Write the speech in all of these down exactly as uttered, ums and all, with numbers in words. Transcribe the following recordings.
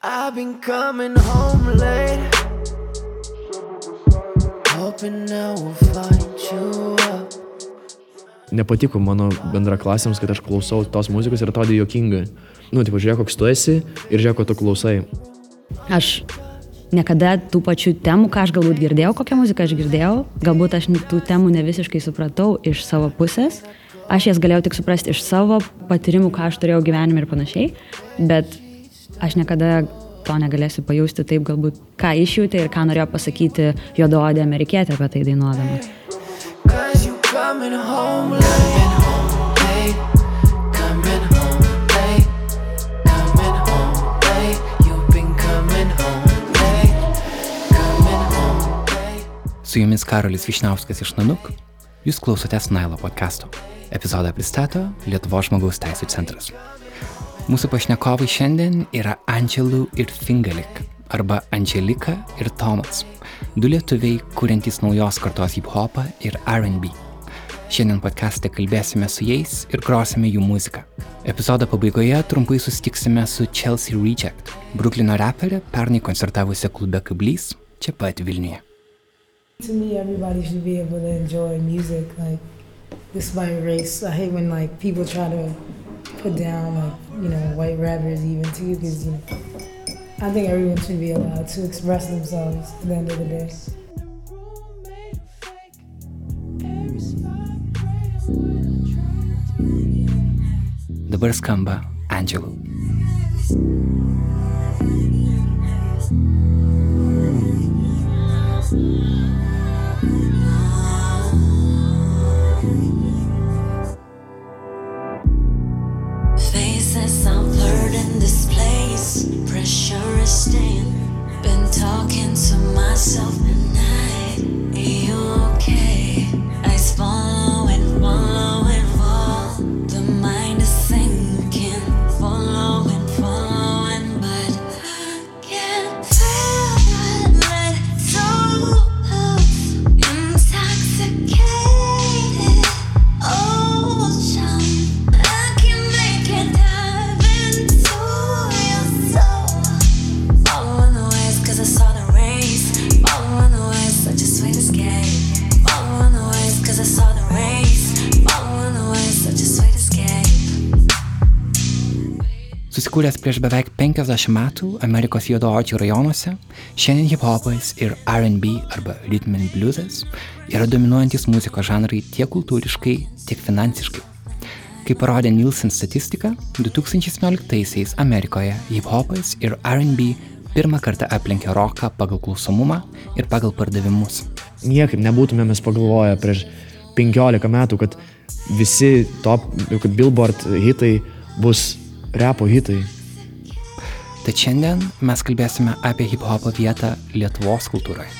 I've been coming home late, hoping I will find you up. Nepatiko mano bendraklasiams, kad aš klausau tos muzikos ir atrodė juokinga. Nu, tipo, žiūrėk, koks tu esi ir žiūrėk, ko tu klausai. Aš niekada tų pačių temų, ką aš galbūt girdėjau, kokią muziką aš girdėjau, galbūt aš tų temų ne visiškai supratau iš savo pusės. Aš jas galėjau tik suprasti iš savo patyrimų, ką aš turėjau gyvenime ir panašiai, bet aš niekada to negalėsiu pajausti taip, galbūt ką išjautė ir ką norėjo pasakyti juodaodė amerikietė apie tai dainuodama. Coming home late, coming home late, coming home late, you've been coming home late, coming home late. Su jumis Karolis Vyšniauskas iš Nanuk, jūs klausotės Nailo podcasto. Epizodą pristato Lietuvos žmogaus teisių centras. Mūsų pašnekovai šiandien yra Angelų ir Fingalik, arba Angelika ir Tomas, du lietuviai, kuriantys naujos kartos hip-hopą ir R and B. Šiandien podcaste kalbėsime su jais ir grosime jų muziką. Epizodo pabaigoje trumpai susitiksime su Chelsea Reject, Bruklino raperė, pernai koncertavusi klube Kablys, čia pat Vilniuje. To me, everybody should be able to enjoy music. Like, this is my race. I hate when like people try to put down like, you know, white rappers even too, because, you know, I think everyone should be allowed to express themselves at the end of the day. Dabar skamba Angelų. Faces are blurred in this place. Pressure is staying. Been talking to myself at night. Are you okay? Eyes following, following, fall. The mind is sinking, following, following, but I can't feel that let so close, intoxicated. Oh, chum, I can make it dive into your soul. Following the waves, cause I saw the rays. Following the waves, such a sweet escape. Following the waves, cause I saw the rays. Following the waves, such a sweet escape. Susikūręs prieš beveik penkiasdešimt metų Amerikos juodaodžių rajonuose, šiandien hip-hopas ir R and B arba rhythm and bluesas yra dominuojantis muzikos žanrai tiek kultūriškai, tiek finansiškai. Kaip parodė Nielsen statistika, du tūkstančiai septynioliktaisiais Amerikoje hip-hopas ir R and B pirmą kartą aplenkė roką pagal klausomumą ir pagal pardavimus. Niekaip nebūtume mes pagalvoję prieš penkiolika metų, kad visi top, kad Billboard hitai bus repo hitai. Tad šiandien mes kalbėsime apie hip-hopo vietą Lietuvos kultūroje.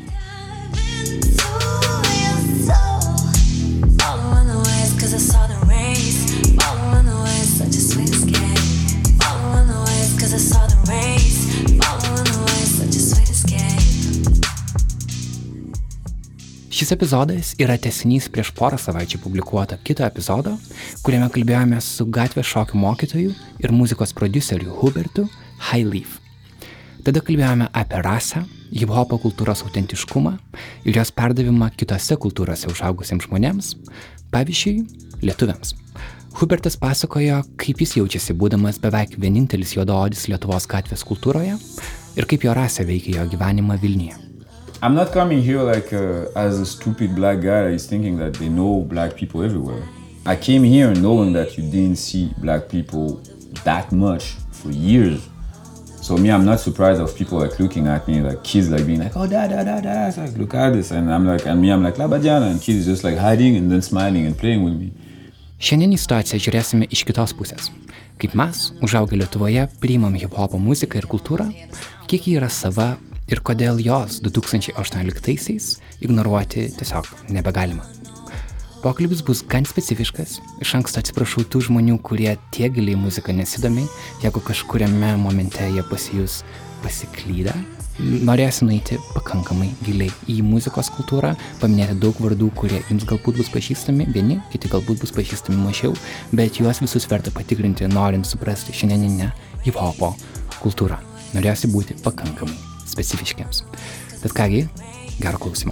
Šis epizodas yra tęsinys prieš porą savaičių publikuoto kito epizodo, kuriame kalbėjome su gatvės šokių mokytoju ir muzikos prodiuseriu Hubertu Highleaf. Tada kalbėjome apie rasę, hip-hopo kultūros autentiškumą ir jos perdavimą kitose kultūrose užaugusiems žmonėms, pavyzdžiui, lietuviams. Hubertas pasakojo, kaip jis jaučiasi būdamas beveik vienintelis juodaodis Lietuvos gatvės kultūroje ir kaip jo rasė veikia jo gyvenimą Vilniuje. I'm not coming here like uh, as a stupid black guy that is thinking that they know black people everywhere. I came here knowing that you didn't see black people that much for years. So me, I'm not surprised of people like looking at me, like kids like being like, oh, da, da, da, da, it's like, look at this. And I'm like, and me, I'm like, Labadiana, and kids just like hiding and then smiling and playing with me. Šiandien į situaciją žiūrėsime iš kitos pusės. Kaip mes, užaugę Lietuvoje, priimam hip-hopo muziką ir kultūrą, kiek ji yra sava ir kodėl jos du tūkstančiai aštuonioliktaisiais ignoruoti tiesiog nebegalima. Pokalbis bus gan specifiškas, iš anksto atsiprašau tų žmonių, kurie tiek giliai muziką nesidomi, jeigu kažkuriame momente jie pasijus pasiklydę. Norėsiu nueiti pakankamai giliai į muzikos kultūrą, paminėti daug vardų, kurie jums galbūt bus pažįstami, vieni, kiti galbūt bus pažįstami mažiau, bet juos visus verta patikrinti, norint suprasti šiandieninę hip-hopo kultūrą. norėjosi būti pakankamai specifiškiams. Tad kągi, gero klausimo.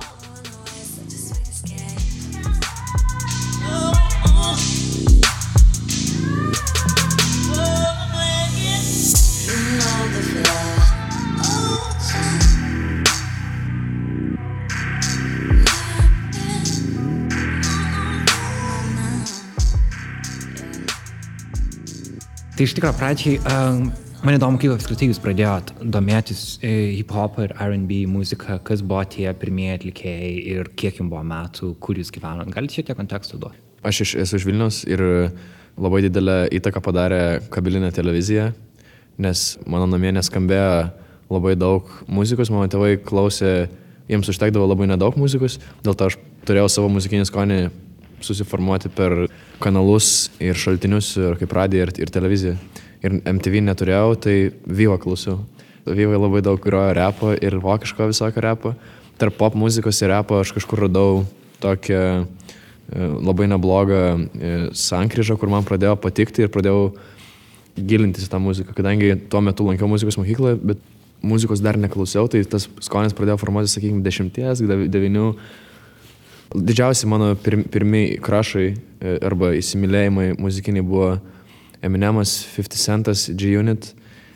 Tai iš tikrųjų pradžiai, um, man įdomu, kaip apskritai jūs pradėjot domėtis hip-hop ir R and B muziką, kas buvo tie pirmieji atlikėjai ir kiek jums buvo metų, kur jūs gyvenot. Galite šiek tiek konteksto duoti? Aš iš, esu iš Vilniaus ir labai didelę įtaką padarė kabelinė televizija, nes mano namie neskambėjo labai daug muzikos, mano tėvai klausė, jiems užtekdavo labai nedaug muzikos, dėl to aš turėjau savo muzikinį skonį susiformuoti per kanalus ir šaltinius, ir kaip radiją, ir, ir televiziją. Ir M T V neturėjau, tai Viva klausiau. Viva labai daug grojo repo ir vokiško visokio repo. Tarp pop muzikos ir repo aš kažkur radau tokią e, labai neblogą e, sankryžą, kur man pradėjo patikti ir pradėjau gilintis į tą muziką. Kadangi tuo metu lankiau muzikos mokyklą, bet muzikos dar neklausiau, tai tas skonis pradėjo formuotis, sakykime, dešimties, devinių. Didžiausi mano pir, pirmi krašai arba įsimylėjimai muzikiniai buvo Eminemas, fifty Centas, G-Unit.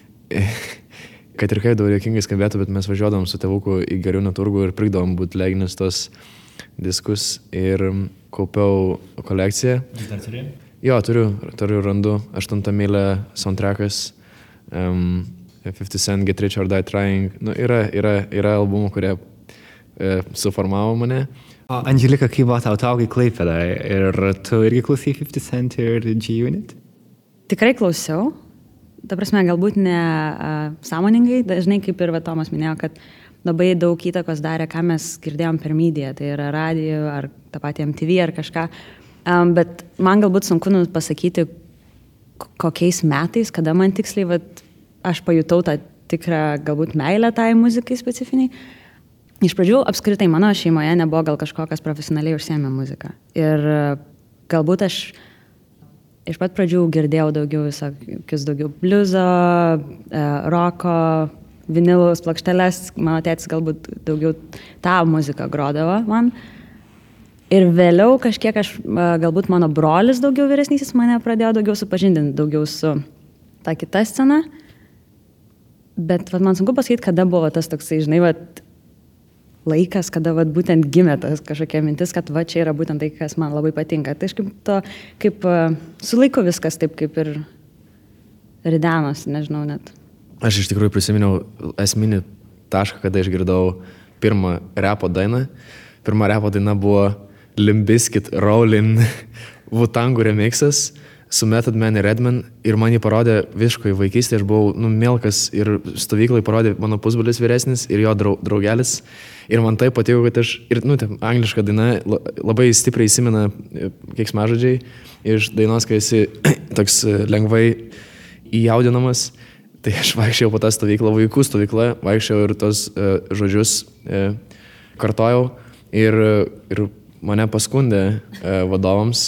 Kad ir kaip daug juokingai skambėtų, bet mes važiuodavom su tėvuku į Gariūnų turgų ir pirkdavom bootleginius tos diskus ir kaupiau kolekciją. Vis dar turi? Jo, turiu, turiu randu. Aštuntą mylę soundtrackas, um, fifty Cent, Get Rich or Die Trying. Nu, yra, yra, yra albumų, kurie e, suformavo mane. O Andželika, kaip buvo tau augai Klaipėda ir tu irgi klausai fifty Cent ir G-Unit? Tikrai klausiau. Ta prasme, galbūt ne uh, sąmoningai, dažnai kaip ir va, Tomas minėjo, kad labai daug įtakos darė, ką mes girdėjom per mediją, tai yra radio ar tą patį M T V ar kažką. Um, bet man galbūt sunku pasakyti, kokiais metais, kada man tiksliai, va, aš pajutau tą tikrą galbūt meilę tai muzikai specifiniai. Iš pradžių apskritai mano šeimoje nebuvo gal kažko, kas profesionaliai užsiėmė muziką. Ir galbūt aš iš pat pradžių girdėjau daugiau visokius, daugiau bliuzo, roko, vinilus, plokšteles. Mano tėtis galbūt daugiau tą muziką grodavo man. Ir vėliau kažkiek aš, galbūt mano brolis daugiau vyresnysis mane pradėjo daugiau supažindinti, daugiau su ta kita scena. Bet vat, man sunku pasakyti, kada buvo tas toksai, žinai, vat, laikas, kada vat, būtent gimė tas kažkokia mintis, kad va čia yra būtent tai, kas man labai patinka. Tai aš kaip to, kaip uh, su laiku viskas taip kaip ir ridenos, nežinau net. Aš iš tikrųjų prisiminiau esminį tašką, kada išgirdau pirmą repo dainą. Pirma repo daina buvo Limp Bizkit Rollin' Wu-Tangų remixas su Method Man ir Redman ir man jį parodė visiškai vaikystėje, aš buvau nu, mielkas ir stovyklai parodė mano pusbrolis vyresnis ir jo draugelis ir man tai patiko, kad aš, ir nu, tai angliška daina labai stipriai įsimena keiksmažodžiai iš dainos, kai esi toks lengvai įjaudinamas, tai aš vaikščiau po tą stovyklą, vaikų stovyklą, vaikščiau ir tos uh, žodžius uh, kartojau ir, ir mane paskundė uh, vadovams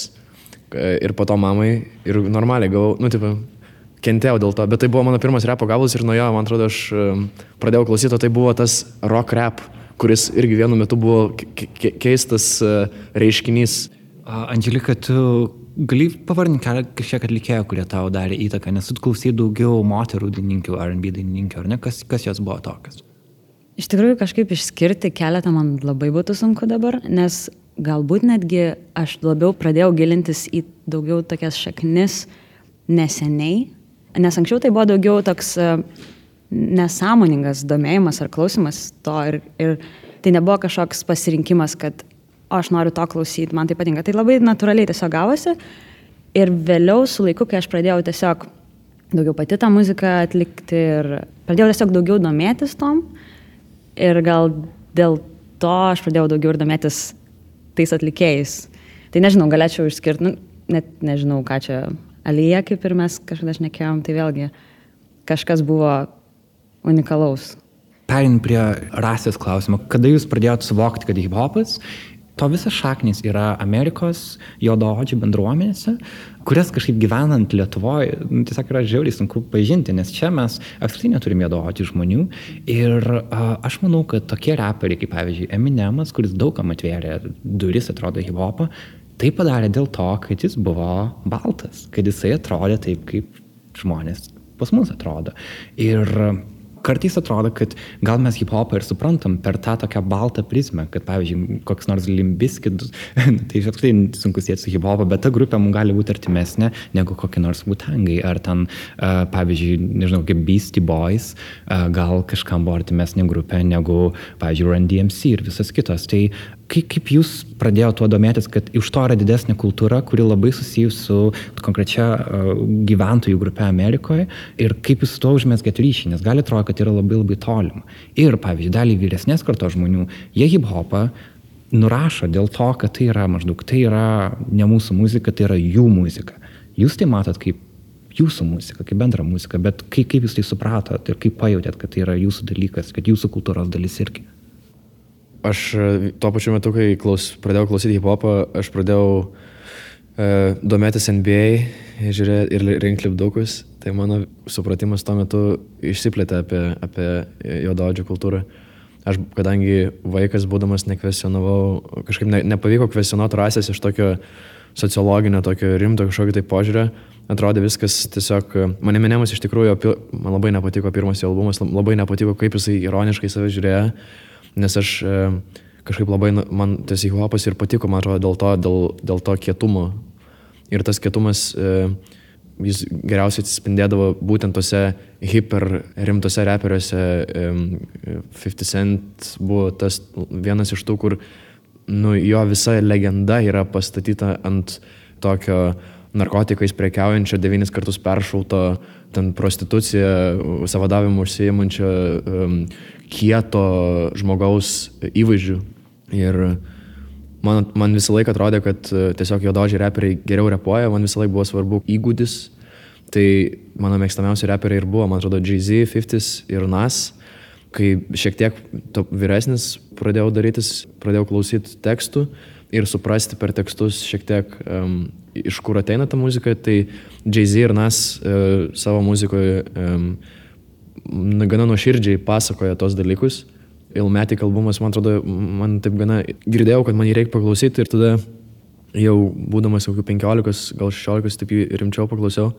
ir po to mamai ir normaliai gavau, nu, tipo, kentėjau dėl to, bet tai buvo mano pirmas repo gabalas ir nuo jo, man atrodo, aš um, pradėjau klausyti, o tai buvo tas rock rap, kuris irgi vienu metu buvo ke ke keistas uh, reiškinys. Uh, Andželika, tu gali pavardinti kažkiek atlikėjų, kurie tau darė įtaką, nes tu klausai daugiau moterų dainininkių, R and B dainininkių, ar ne? Kas, kas jos buvo tokios? Iš tikrųjų, kažkaip išskirti keletą man labai būtų sunku dabar, nes galbūt netgi aš labiau pradėjau gilintis į daugiau tokias šaknis neseniai, nes anksčiau tai buvo daugiau toks nesąmoningas domėjimas ar klausimas to ir, ir tai nebuvo kažkoks pasirinkimas, kad o, aš noriu to klausyti, man tai patinka. Tai labai natūraliai tiesiog gavosi ir vėliau su laiku, kai aš pradėjau tiesiog daugiau pati tą muziką atlikti ir pradėjau tiesiog daugiau domėtis tom ir gal dėl to aš pradėjau daugiau ir domėtis tais atlikėjais. Tai nežinau, galėčiau išskirti, nu, net nežinau, ką čia Alija, kaip ir mes kažkada šnekėjom, tai vėlgi kažkas buvo unikalaus. Perint prie rasės klausimo, kada jūs pradėjot suvokti, kad hip-hopas to visas šaknis yra Amerikos juodaodžių bendruomenėse, kurias kažkaip gyvenant Lietuvoje, nu, tiesiog yra žiauriai sunku pažinti, nes čia mes apskritai neturim juodaodžių žmonių. Ir a, aš manau, kad tokie reperiai, kaip pavyzdžiui Eminemas, kuris daugam atvėrė duris, atrodo, hip-hopą, tai padarė dėl to, kad jis buvo baltas, kad jisai atrodė taip, kaip žmonės pas mus atrodo. Ir kartais atrodo, kad gal mes hip-hopą ir suprantam per tą tokią baltą prizmę, kad, pavyzdžiui, koks nors Limp Bizkit, tai apskritai sunku sieti su hip-hopą, bet ta grupė mums gali būti artimesnė negu kokie nors Wu-Tangai, ar ten, uh, pavyzdžiui, nežinau, kaip Beastie Boys, uh, gal kažkam buvo artimesnė grupė negu, pavyzdžiui, Run D M C ir visas kitos. Tai kaip, kaip jūs pradėjote tuo domėtis, kad iš to yra didesnė kultūra, kuri labai susijusi su konkrečia uh, gyventojų grupė Amerikoje ir kaip jūs su tuo užmesgėt ryšį, nes gali atrodo, kad yra labai labai tolima. Ir, pavyzdžiui, dalį vyresnės kartos žmonių, jie hip-hopą nurašo dėl to, kad tai yra maždaug, tai yra ne mūsų muzika, tai yra jų muzika. Jūs tai matot kaip jūsų muzika, kaip bendra muzika, bet kaip, kaip jūs tai supratot ir kaip pajautėt, kad tai yra jūsų dalykas, kad jūsų kultūros dalis irgi? Aš tuo pačiu metu, kai klaus, pradėjau klausyti hip-hopą, aš pradėjau e, domėtis N B A žiūrėti ir rinkti lipdukus. Tai mano supratimas tuo metu išsiplėtė apie, apie juodaodžių kultūrą. Aš, kadangi vaikas būdamas nekvestionavau, kažkaip ne, nepavyko kvestionuoti rasės iš tokio sociologinio, tokio rimto kažkokio tai požiūrio, atrodė viskas tiesiog, man Eminemas iš tikrųjų, man labai nepatiko pirmas jo albumas, labai nepatiko, kaip jisai ironiškai save žiūrėjo. Nes aš e, kažkaip labai, man tas hip-hopas ir patiko, man atrodo, dėl to, dėl, dėl to kietumo. Ir tas kietumas, e, jis geriausiai atsispindėdavo būtent tose hiper rimtose reperiuose. E, fifty Cent buvo tas vienas iš tų, kur nu, jo visa legenda yra pastatyta ant tokio narkotikais prekiaujančio, devynis kartus peršauto, ten prostituciją, savadavimu užsiimančio um, kieto žmogaus įvaizdžių. Ir man, man visą laiką atrodė, kad tiesiog juodaodžiai reperiai geriau repuoja, man visą laiką buvo svarbu įgūdis. Tai mano mėgstamiausi reperiai ir buvo, man atrodo, Jay-Z, fifties ir Nas. Kai šiek tiek vyresnis pradėjau darytis, pradėjau klausyti tekstų ir suprasti per tekstus šiek tiek um, iš kur ateina ta muzika, tai Jay-Z ir Nas uh, savo muzikoje um, gana nuoširdžiai pasakoja tos dalykus. Illmatic albumas, man atrodo, man taip gana girdėjau, kad man jį reikia paklausyti ir tada jau būdamas kokių penkiolikos, gal šešiolikos, taip jį rimčiau paklausiau.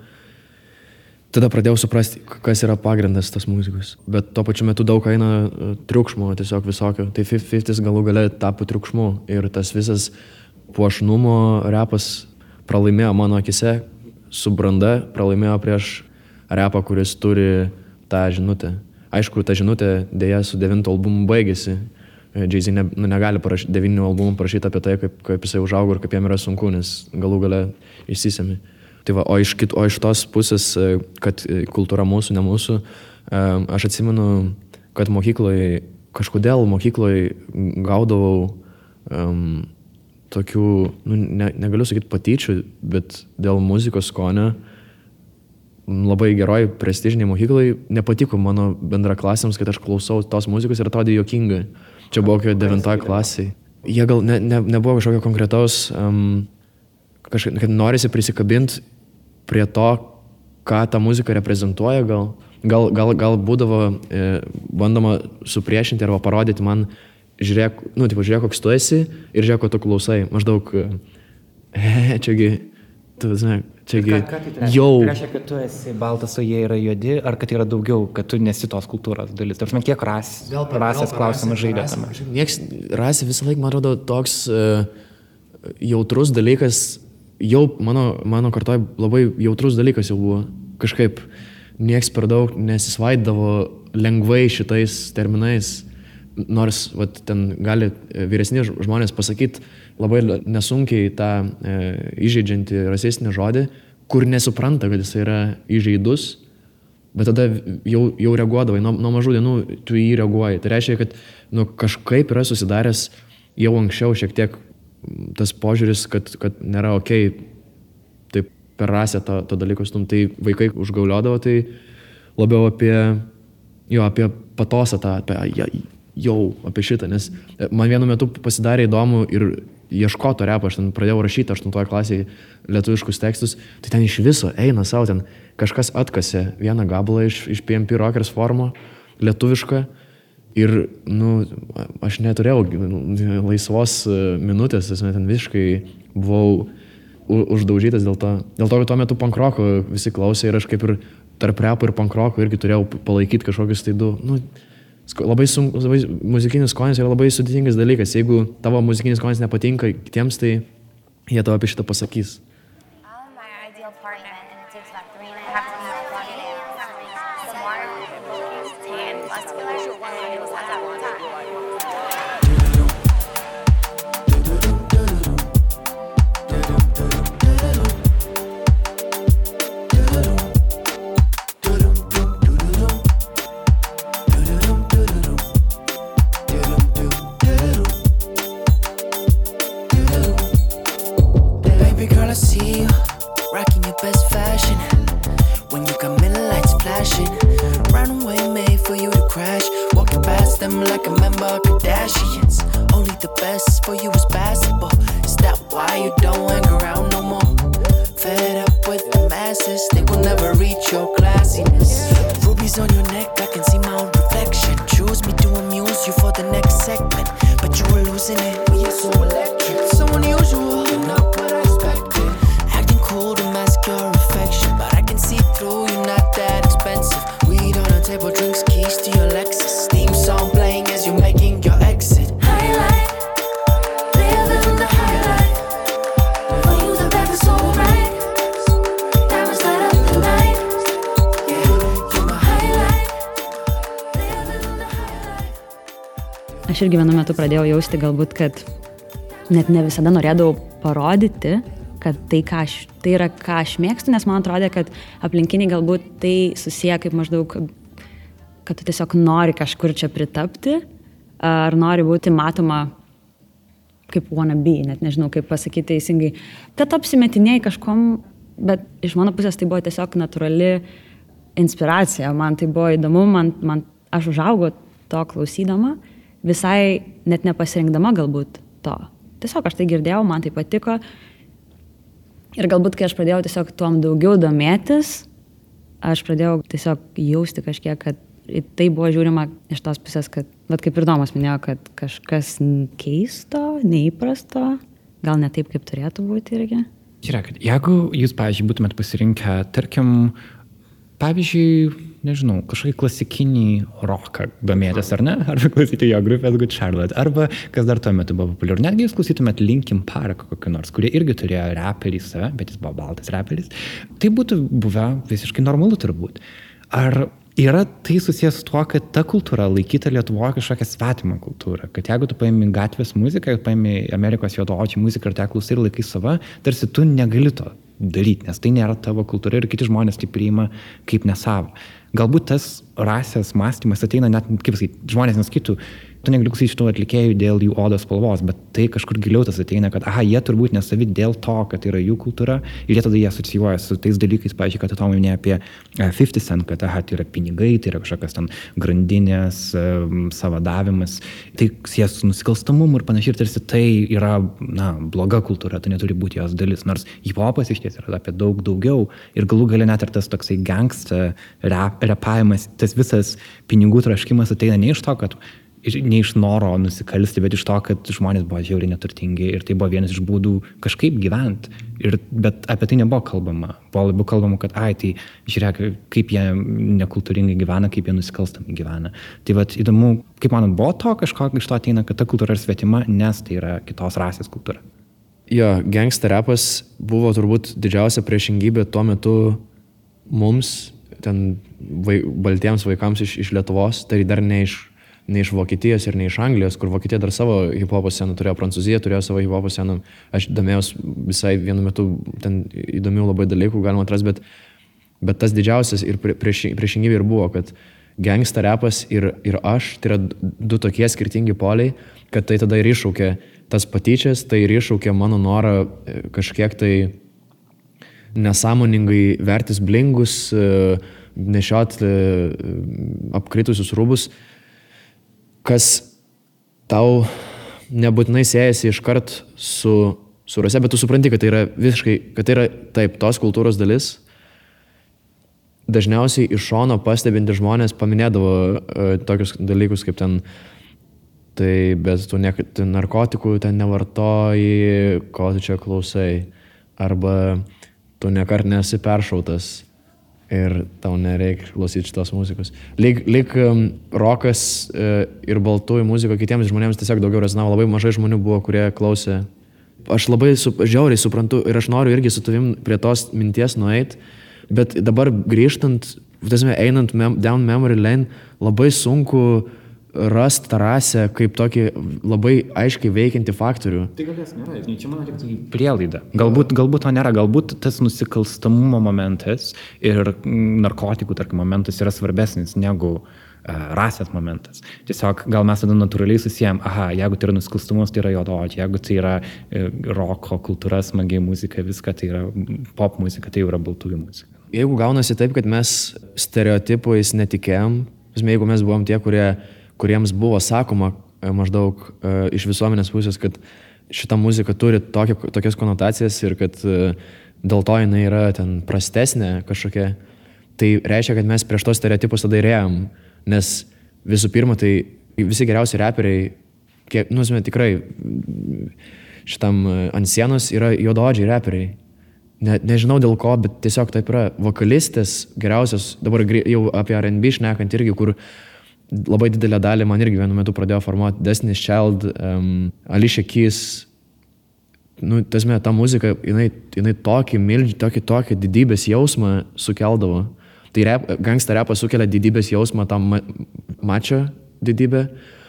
Tada pradėjau suprasti, kas yra pagrindas tos muzikos. Bet tuo pačiu metu daug eina triukšmo, tiesiog visokio. Tai fifties galų gale tapo triukšmu ir tas visas puošnumo repas pralaimėjo mano akise su branda, pralaimėjo prieš repą, kuris turi tą žinutę. Aišku, ta žinutė dėja su devintu albumu baigėsi. Jay-Z ne, nu, negali parašyti devynių albumų parašyti apie tai, kaip, kaip jisai užaugo ir kaip jam yra sunku, nes galų gale išsisėmė. Tai va, o, iš kit, o iš tos pusės, kad kultūra mūsų, ne mūsų, aš atsimenu, kad mokykloje, kažkodėl mokykloje gaudavau um, tokių, nu, ne, negaliu sakyti patyčių, bet dėl muzikos skonio labai geroj prestižiniai mokyklai nepatiko mano bendraklasiams, kad aš klausau tos muzikos ir atrodė juokinga. Čia buvo kokio devintoje klasėje. Jie gal ne, ne, nebuvo kažkokio konkretaus, um, kažkaip, kad norisi prisikabinti prie to, ką ta muzika reprezentuoja, gal, gal, gal, gal būdavo e, bandoma supriešinti arba parodyti man, žiūrėk, nu, tipo, žiūrėk, koks tu esi ir žiūrėk, ko tu klausai. Maždaug, e, čiagi, tu, žinai, čiagi, ką, ką tai jau. Tai reiškia, kad tu esi baltas, o jie yra juodi, ar kad yra daugiau, kad tu nesi tos kultūros dalis? Tarsi, kiek ras, rasės klausimas žaidė tame? Nieks, rasė visą laiką, man atrodo, toks uh, jautrus dalykas, jau mano, mano kartoj labai jautrus dalykas jau buvo. Kažkaip nieks per daug nesisvaidavo lengvai šitais terminais, nors vat, ten gali vyresni žmonės pasakyti labai nesunkiai tą e, įžeidžiantį rasistinį žodį, kur nesupranta, kad jis yra įžeidus, bet tada jau, jau reaguodavai, nuo, nuo mažų dienų tu jį reaguoji. Tai reiškia, kad nu, kažkaip yra susidaręs jau anksčiau šiek tiek tas požiūris, kad, kad nėra okei taip per rasę to, to dalyko stum. Tai vaikai užgauliodavo, tai labiau apie, jo, apie patosą tą, apie ja, jau apie šitą, nes man vienu metu pasidarė įdomu ir ieškoto repo, aš ten pradėjau rašyti aštuntoje klasėje lietuviškus tekstus, tai ten iš viso eina savo, ten kažkas atkasė vieną gabalą iš, iš P M P Rockers forumo, lietuvišką, ir, nu, aš neturėjau laisvos minutės, nes ten visiškai buvau uždaužytas dėl to, dėl to, kad tuo metu pankroko visi klausė ir aš kaip ir tarp repo ir pankroko irgi turėjau palaikyti kažkokius tai du, nu, labai sunku, labai, muzikinis skonis yra labai sudėtingas dalykas. Jeigu tavo muzikinis skonis nepatinka kitiems, tai jie tavo apie šitą pasakys. Aš irgi vienu metu pradėjau jausti galbūt, kad net ne visada norėdavau parodyti, kad tai, ką aš, tai yra, ką aš mėgstu, nes man atrodė, kad aplinkiniai galbūt tai susiję kaip maždaug, kad tu tiesiog nori kažkur čia pritapti, ar nori būti matoma kaip wannabe, net nežinau, kaip pasakyti teisingai, kad apsimetinėjai kažkom, bet iš mano pusės tai buvo tiesiog natūrali inspiracija, man tai buvo įdomu, man, man, aš užaugau to klausydama, visai net nepasirinkdama galbūt to. Tiesiog aš tai girdėjau, man tai patiko. Ir galbūt, kai aš pradėjau tiesiog tuom daugiau domėtis, aš pradėjau tiesiog jausti kažkiek, kad tai buvo žiūrima iš tos pusės, kad, vat kaip ir Domas minėjo, kad kažkas keisto, neįprasto, gal ne taip, kaip turėtų būti irgi. Žiūrėkit, jeigu jūs, pavyzdžiui, būtumėt pasirinkę, tarkim, pavyzdžiui, nežinau, kažkokį klasikinį roką domėtis, ar ne? Arba klausyti jo grupės Good Charlotte, arba kas dar tuo metu buvo populiaru. Netgi jūs klausytumėt Linkin Park kokį nors, kurie irgi turėjo reperį save, bet jis buvo baltas reperis. Tai būtų buvę visiškai normalu turbūt. Ar yra tai susijęs su tuo, kad ta kultūra laikyta Lietuvoje kažkokia svetima kultūra? Kad jeigu tu paimi gatvės muziką, paimi Amerikos juodaodžių muziką ir te klausai ir laikai sava, tarsi tu negali to daryti, nes tai nėra tavo kultūra ir kiti žmonės tai priima kaip nesavo. Galbūt tas rasės mąstymas ateina net, kaip sakyti, žmonės nesakytų, tu negali klausyti šitų atlikėjų dėl jų odos spalvos, bet tai kažkur giliau tas ateina, kad aha, jie turbūt nesavi dėl to, kad tai yra jų kultūra ir jie tada jie asocijuoja su tais dalykais, pavyzdžiui, kad Tomai minėjo apie fifty cent, kad aha, tai yra pinigai, tai yra kažkokios ten grandinės, savadavimas, tai siejas su nusikalstamumu ir panašiai, ir tarsi tai yra, na, bloga kultūra, tai neturi būti jos dalis, nors hip-hopas iš ties yra apie daug daugiau ir galų gale net ir tas toksai gangsta rap, repavimas, tas visas pinigų traškimas ateina ne iš to, kad ne iš noro nusikalsti, bet iš to, kad žmonės buvo žiauriai neturtingi ir tai buvo vienas iš būdų kažkaip gyventi. Ir, bet apie tai nebuvo kalbama. Buvo labiau kalbama, kad ai, tai žiūrėk, kaip jie nekultūringai gyvena, kaip jie nusikalstamai gyvena. Tai vat įdomu, kaip manot, buvo to kažko iš to ateina, kad ta kultūra yra svetima, nes tai yra kitos rasės kultūra. Jo, gangsta rapas buvo turbūt didžiausia priešingybė tuo metu mums, ten vai, baltiems vaikams iš, iš Lietuvos, tai dar ne iš ne iš Vokietijos ir ne iš Anglijos, kur Vokietija dar savo hip-hopo sceną turėjo, Prancūzija turėjo savo hip-hopo sceną. Aš domėjaus visai vienu metu, ten įdomių labai dalykų galima atrasti, bet, bet tas didžiausias ir prieš, priešingybė ir buvo, kad gangsta rapas ir, ir aš, tai yra du tokie skirtingi poliai, kad tai tada ir iššaukė tas patyčias, tai ir iššaukė mano norą kažkiek tai nesąmoningai vertis blingus, nešiot apkritusius rūbus. kas tau nebūtinai siejasi iškart su, su rase, bet tu supranti, kad tai yra visiškai, kad tai yra taip, tos kultūros dalis. Dažniausiai iš šono pastebinti žmonės paminėdavo uh, tokius dalykus kaip ten, tai bet tu, ne, tu narkotikų ten nevartoji, ko tu čia klausai, arba tu nekart nesi peršautas ir tau nereikia klausyti šitos muzikos. Lyg, lyg um, rokas uh, ir baltųjų muzika kitiems žmonėms tiesiog daugiau rezonavo, labai mažai žmonių buvo, kurie klausė. Aš labai su, žiauriai suprantu ir aš noriu irgi su tavim prie tos minties nueit, bet dabar grįžtant, tasme, einant mem, down memory lane, labai sunku rast tą rasę kaip tokį labai aiškiai veikiantį faktorių. Tai gal jas nėra, čia mano tik tai prielaida. Galbūt, galbūt to nėra, galbūt tas nusikalstamumo momentas ir narkotikų, tarkim, momentas yra svarbesnis negu uh, rasės momentas. Tiesiog gal mes tada natūraliai susijęm, aha, jeigu tai yra nusikalstamumas, tai yra juodaodžiai, jeigu tai yra uh, roko kultūra, smagiai muzika, viską, tai yra pop muzika, tai yra baltųjų muzika. Jeigu gaunasi taip, kad mes stereotipais netikėjom, jeigu mes buvom tie, kurie kuriems buvo sakoma maždaug uh, iš visuomenės pusės, kad šita muzika turi tokia, tokias konotacijas ir kad uh, dėl to jinai yra ten prastesnė kažkokia, tai reiškia, kad mes prieš tos stereotipus tada įrėjom, nes visų pirma, tai visi geriausi reperiai, kiek, nu, esame, tikrai šitam uh, ant sienos yra juodaodžiai reperiai. Ne, nežinau dėl ko, bet tiesiog taip yra. Vokalistės geriausios, dabar jau apie R and B šnekant irgi, kur labai didelę dalį man irgi vienu metu pradėjo formuoti Destiny's Child, um, Alicia Keys. Nu, tasme, ta muzika, jinai, jinai tokį milžį, tokį, tokį didybės jausmą sukeldavo. Tai rap, gangsta repas sukelia didybės jausmą, tam ma, mačio didybę,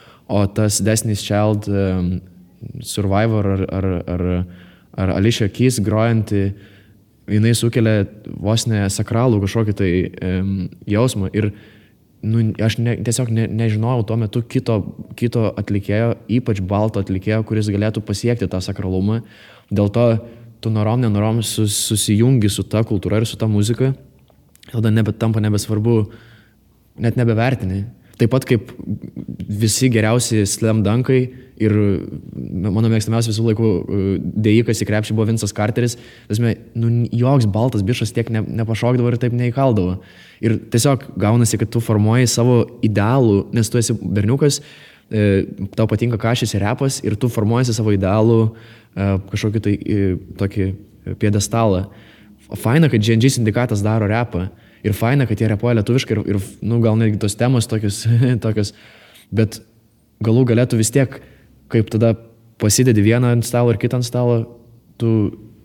o tas Destiny's Child, um, Survivor ar, ar, ar, ar Alicia Keys grojanti, jinai sukelia vos ne sakralų kažkokį tai um, jausmą. Ir nu, aš ne, tiesiog ne, nežinojau tuo metu kito, kito atlikėjo, ypač balto atlikėjo, kuris galėtų pasiekti tą sakralumą. Dėl to tu norom, nenorom sus, susijungi su ta kultūra ir su ta muzika. Tada nebe, tampa nebesvarbu, net nebevertini. Taip pat kaip visi geriausi slam dunkai ir mano mėgstamiausias visų laikų dėjikas į krepšį buvo Vincas Carteris. Tasme, nu, joks baltas bišas tiek ne, nepašokdavo ir taip neįkaldavo. Ir tiesiog gaunasi, kad tu formuoji savo idealų, nes tu esi berniukas, e, tau patinka kašis ir repas ir tu formuojasi savo idealų e, kažkokį tai e, tokį piedestalą. Faina, kad G N G sindikatas daro repą. Ir faina, kad jie repuoja lietuviškai ir, ir nu, gal netgi tos temos tokios, tokios, bet galų galėtų vis tiek, kaip tada pasidedi vieną ant stalo ir kitą ant stalo, tu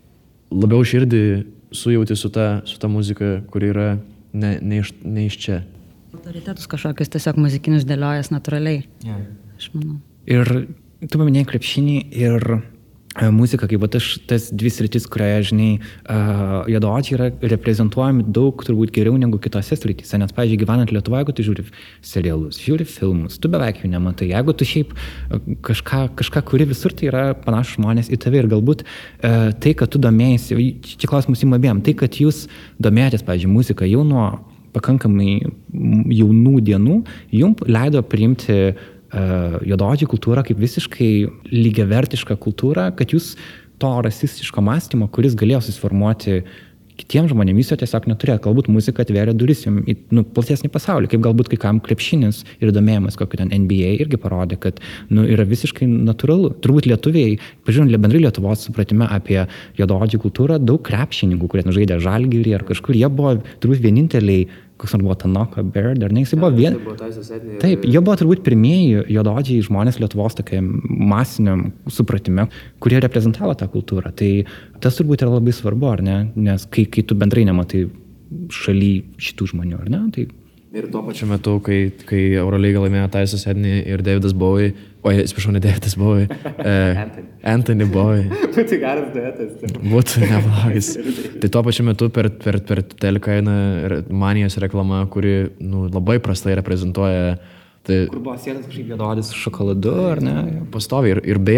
labiau širdį sujauti su ta, su ta muzika, kuri yra ne, ne, iš, ne iš čia. Autoritetus kažkokius tiesiog muzikinius dėliojas natūraliai. Yeah. Aš manau. Ir tu paminėjai krepšinį ir muzika, kaip vat, aš tas dvi sritis, kurioje, žinai, uh, juodaodžiai yra reprezentuojami daug turbūt geriau negu kitose srityse, nes, pavyzdžiui, gyvenant Lietuvoje, jeigu tu žiūri serialus, žiūri filmus, tu beveik jų nematai. Jeigu tu šiaip kažką, kažką kuri visur, tai yra panašus žmonės į tave ir galbūt uh, tai, kad tu domėjasi, čia klausimus jums abiem, tai, kad jūs domėjotės, pavyzdžiui, muziką jau nuo pakankamai jaunų dienų, jums leido priimti Uh, juodaodžių kultūrą kaip visiškai lygiavertišką kultūrą, kad jūs to rasistiško mąstymo, kuris galėjo susiformuoti kitiems žmonėms, jūs jo tiesiog neturėjo. Galbūt muzika atvėrė duris jums į nu, platesnį pasaulį, kaip galbūt kai kam krepšinis ir domėjimas kokio ten N B A irgi parodė, kad nu, yra visiškai natūralu. Turbūt lietuviai, pažiūrint bendrai Lietuvos supratime apie juodaodžių kultūrą, daug krepšininkų, kurie žaidė Žalgirį ar kažkur, jie buvo turbūt vieninteliai, koks nors buvo Tanaka Bear, dar ne, jisai buvo vien... Taip, jie buvo turbūt pirmieji juodaodžiai žmonės Lietuvos tokiam masiniam supratime, kurie reprezentavo tą kultūrą. Tai tas turbūt yra labai svarbu, ar ne? Nes kai, kai tu bendrai nematai šaly šitų žmonių, ar ne? Tai... Ir tuo pačiu metu, kai, kai Eurolygą laimėjo Tyson Edney ir Davidas Bowie, oi, atsiprašau, ne Davidas Bowie, uh, Anthony Bowie. Būtų geras duetas. Būtų neblogas. Tai tuo pačiu metu per, per, per teleką eina Manijos reklama, kuri nu, labai prastai reprezentuoja. Tai, kur buvo sėdas kažkaip juodaodis su šokoladu, ar ne? Pastoviai. Ir, ir beje,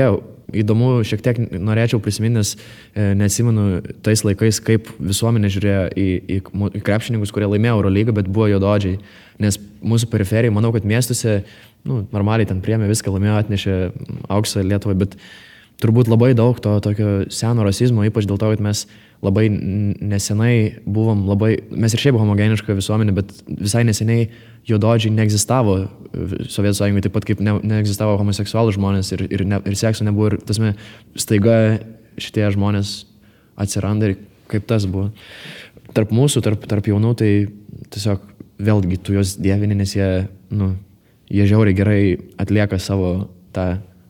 įdomu, šiek tiek norėčiau prisiminti, nes e, neatsimenu tais laikais, kaip visuomenė žiūrėjo į, į, į krepšininkus, kurie laimėjo Eurolygą, bet buvo juododžiai. Nes mūsų periferijai, manau, kad miestuose, nu, normaliai ten priėmė viską, laimėjo, atnešė auksą Lietuvai, bet turbūt labai daug to tokio seno rasizmo, ypač dėl to, kad mes labai nesenai buvom labai, mes ir šiaip homogeniška visuomenė, bet visai neseniai juododžiai neegzistavo Sovietų Sąjungoje, taip pat kaip ne, neegzistavo homoseksualų žmonės ir, ir, ne, ir sekso nebuvo, ir tasme, staiga šitie žmonės atsiranda ir kaip tas buvo. Tarp mūsų, tarp, tarp jaunų, tai tiesiog vėlgi tu juos dievini, nes jie, nu, jie žiauriai gerai atlieka savo tą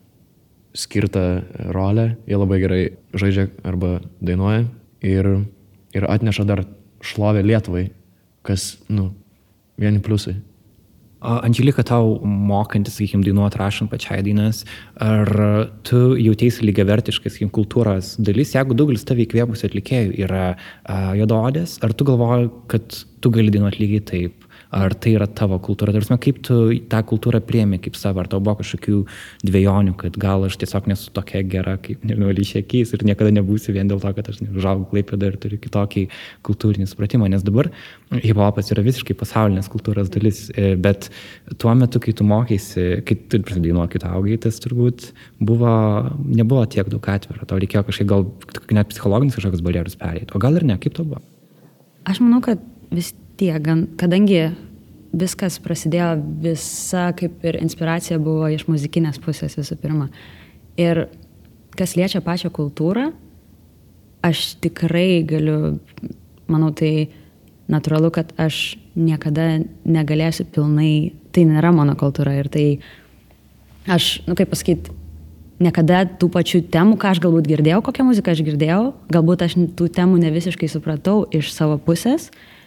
skirtą rolę, jie labai gerai žaidžia arba dainuoja ir, ir atneša dar šlovę Lietuvai, kas, nu, vieni pliusai. Andželika, tau mokantis, sakykim, dainuoti, rašant pačiai dainas, ar tu jautiesi lygiavertiškai, sakykim, kultūros dalis, jeigu daugelis tave įkvėpusių atlikėjų yra uh, juodaodės, ar tu galvoji, kad tu gali dainuoti lygiai taip? Ar tai yra tavo kultūra? Tarsi, kaip tu tą kultūrą priemi kaip savo? Ar tau buvo kažkokių dvejonių, kad gal aš tiesiog nesu tokia gera, kaip, nežinau, Alicia Keys ir niekada nebūsiu vien dėl to, kad aš užaugau Klaipėdoje ir turiu kitokį kultūrinį supratimą, nes dabar hip-hopas yra visiškai pasaulinės kultūros dalis, bet tuo metu, kai tu mokėsi, kai tu dainuoji, kai tu augai, tas turbūt buvo, nebuvo tiek daug atviro, tau reikėjo kažkaip gal net psichologinis kažkokius barjerus pereiti, o gal ir ne, kaip to buvo? Aš manau, kad vis tiek, kadangi viskas prasidėjo, visa kaip ir inspiracija buvo iš muzikinės pusės visų pirma. Ir kas liečia pačią kultūrą, aš tikrai galiu, manau, tai natūralu, kad aš niekada negalėsiu pilnai, tai nėra mano kultūra ir tai aš, nu kaip pasakyti, niekada tų pačių temų, ką aš galbūt girdėjau, kokią muziką aš girdėjau, galbūt aš tų temų ne visiškai supratau iš savo pusės.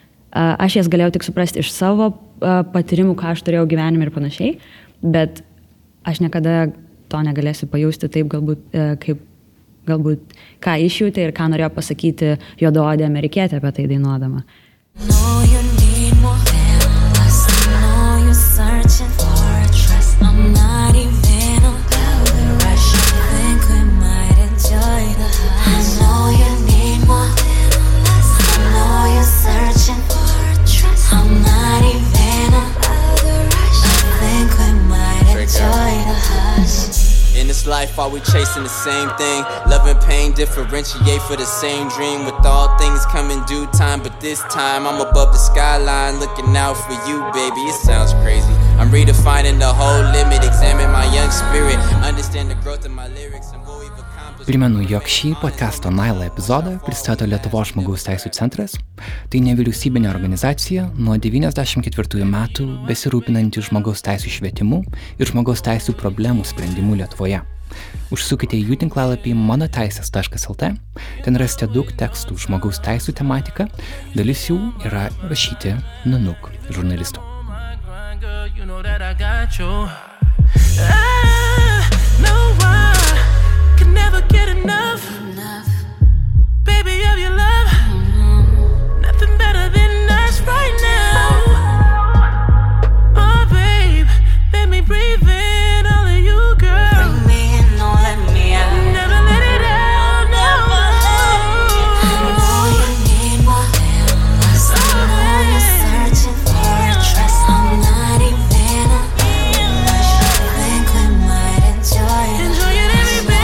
Aš jas galėjau tik suprasti iš savo patyrimų, ką aš turėjau gyvenime ir panašiai, bet aš niekada to negalėsiu pajausti taip, galbūt, kaip, galbūt ką išjūtė ir ką norėjo pasakyti juodaodė amerikietė apie tai dainuodama. Know you need more than lust. Know you're searching for trust. I'm not even about the rush. I think we might enjoy the hush. I know you need more than lust. I know you're searching for trust. I'm not even about the rush. I think we might enjoy the hush. In this life, are we chasing the same thing? Love and pain differentiate for the same dream. With all things come in due time, but this time I'm above the skyline, looking out for you, baby. It sounds crazy. I'm redefining the whole limit, examine my young spirit, understand the growth of my lyrics and what we've accomplished. Primenu, jog šį podcasto Naila epizodą pristato Lietuvos žmogaus teisų centras. Tai nevyriausybinė organizacija nuo devyniasdešimt ketvirtųjų metų besirūpinanti žmogaus teisų švietimu ir žmogaus teisų problemų sprendimu Lietuvoje. Užsukite į jų tinklalapį mano teisės taškas el te, ten rasite daug tekstų žmogaus teisų tematika, dalis jų yra rašyti Nunuk žurnalistų. Never get enough, enough, baby, of your love. Mm-hmm. Nothing better than us right now. Oh, babe, let me breathe in all of you, girl. Bring me in, don't let me out. Never let it out, no. I know you need more than lust. I know you're searching for trust. I'm not even about the rush. I think we might enjoy it. Enjoy it every bit.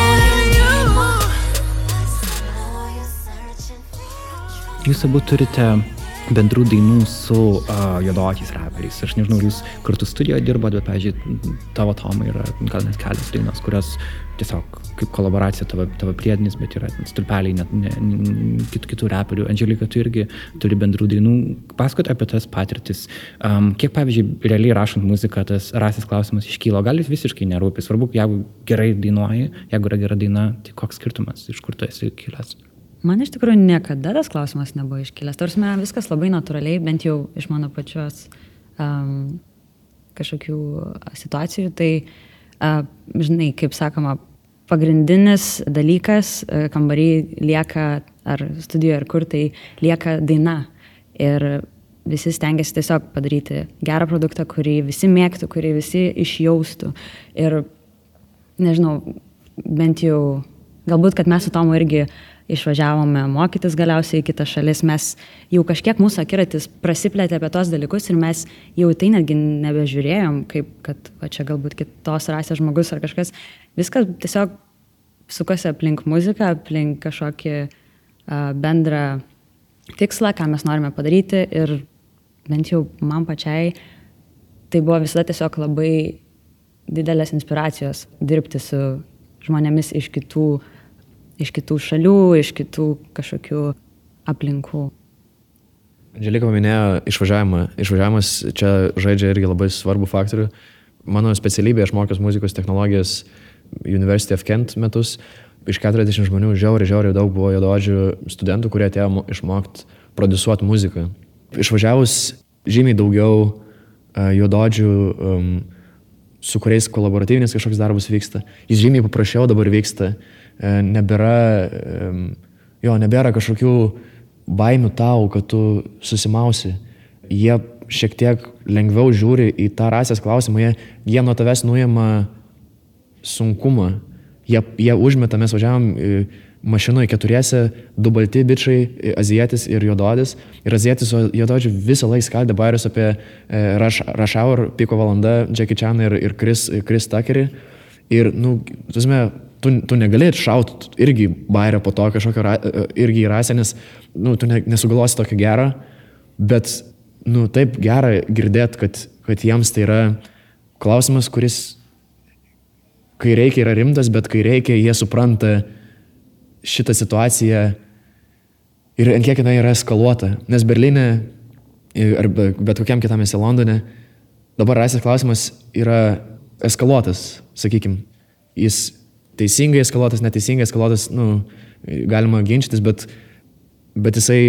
Jūs abu turite bendrų dainų su uh, juodaodžiais raperiais. Aš nežinau, jūs kartu studijoje dirbat, bet, pavyzdžiui, tavo Tomai yra gal net kelios dainos, kurios tiesiog kaip kolaboracija tavo, tavo priedinis, bet yra stulpeliai net ne, ne, kitų, kitų raperių. Andželika, tu irgi turi bendrų dainų. Pasakot apie tas patirtis. Um, kiek, pavyzdžiui, realiai rašant muziką, tas rasės klausimas iškylo. Gal jis visiškai nerūpi. Svarbu, jeigu gerai dainuoji, jeigu yra gera daina, tai koks skirtumas, iš kur tu esi kilęs? Man iš tikrųjų niekada tas klausimas nebuvo iškilęs. Tarsi viskas labai natūraliai, bent jau iš mano pačios um, kažkokių situacijų. Tai, uh, žinai, kaip sakoma, pagrindinis dalykas uh, kambarį lieka, ar studijoje, ar kur, tai lieka daina. Ir visi stengiasi tiesiog padaryti gerą produktą, kurį visi mėgtų, kurį visi išjaustų. Ir, nežinau, bent jau, galbūt, kad mes su Tomu irgi išvažiavome mokytis galiausiai į kitas šalis, mes jau kažkiek mūsų akiratis prasiplėtė apie tos dalykus ir mes jau tai netgi nebežiūrėjom, kaip kad va, čia galbūt kitos rasės žmogus ar kažkas. Viskas tiesiog sukosi aplink muziką, aplink kažkokį uh, bendrą tikslą, ką mes norime padaryti ir bent jau man pačiai tai buvo visada tiesiog labai didelės inspiracijos dirbti su žmonėmis iš kitų iš kitų šalių, iš kitų kažkokių aplinkų. Andželika paminėjo išvažiavimą. Išvažiavimas čia žaidžia irgi labai svarbų faktorių. Mano specialybė, aš mokiausi muzikos technologijos University of Kent metus. Iš keturiasdešimt žmonių žiauriai, žiauriai daug buvo juodaodžių studentų, kurie atėjo išmokti produsuoti muziką. Išvažiavus žymiai daugiau uh, juodaodžių, um, su kuriais kolaboratyvinis kažkoks darbas vyksta. Jis žymiai paprasčiau dabar vyksta. Nebėra, jo, nebėra kažkokių baimių tau, kad tu susimausi. Jie šiek tiek lengviau žiūri į tą rasės klausimą, jie, jie nuo tavęs nuima sunkumą. Jie, jie užmeta, mes važiavom mašinoje keturiese, du balti bičiai, azijietis ir juodaodis. Ir azijietis su juodaodžiu visą laiką skaldė bairius apie Rush, Rush Hour, Piko valanda, Jackie Chan ir, ir Chris, Chris Tuckerį. Ir, nu, tuosime, tu, tu negalėjai šauti irgi bairio po to kažkokio ra, irgi rasę, nes nu, tu ne, nesugalvosi tokio gerą, bet nu, taip gera girdėti, kad, kad jiems tai yra klausimas, kuris kai reikia yra rimtas, bet kai reikia, jie supranta šitą situaciją ir ant kiek jinai yra eskaluota. Nes Berlyne ar bet kokiam kitam esi Londone, dabar rasės klausimas yra eskaluotas, sakykim. Jis teisingai eskaluotas, neteisingai eskaluotas, nu, galima ginčytis, bet, bet jisai